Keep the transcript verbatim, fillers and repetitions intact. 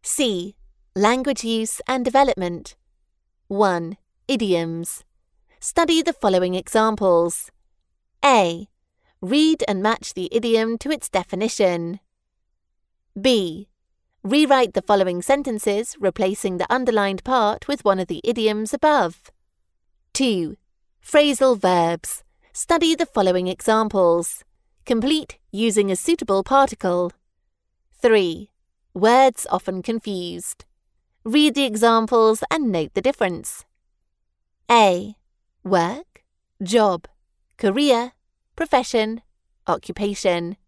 C. Language use and development. one. Idioms. Study the following examples. A. Read and match the idiom to its definition. B. Rewrite the following sentences, replacing the underlined part with one of the idioms above. two. Phrasal verbs. Study the following examples. Complete using a suitable particle. three. Words often confused. Read the examples and note the difference. A. Work, job, career, profession, occupation.